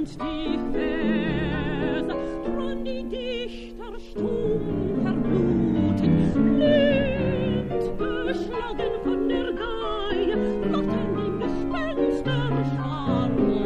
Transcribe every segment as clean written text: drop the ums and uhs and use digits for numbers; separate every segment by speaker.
Speaker 1: sind die Verse, dran die Dichter stumm verbluten, blind geschlagen von der Geige, flotten im Gespensterschwarm.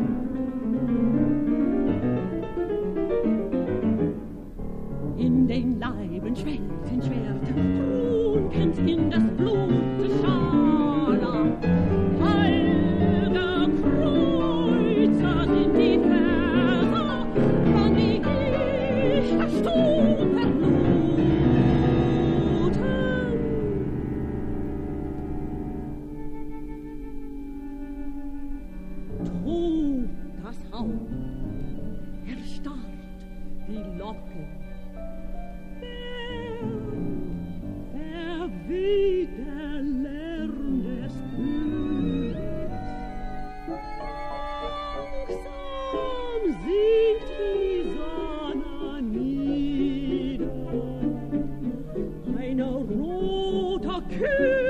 Speaker 1: In den Leiben schwelten Schwerter, prunkend in das Blut des Schala. Heilge Kreuzer sind die Verse, wann die Dichter stumm verbluten. Tobt das Haupt, erstarrt die Locke. Wer weht der Lärm des Königs? Langsam sinkt die Sonne nieder, ein roter König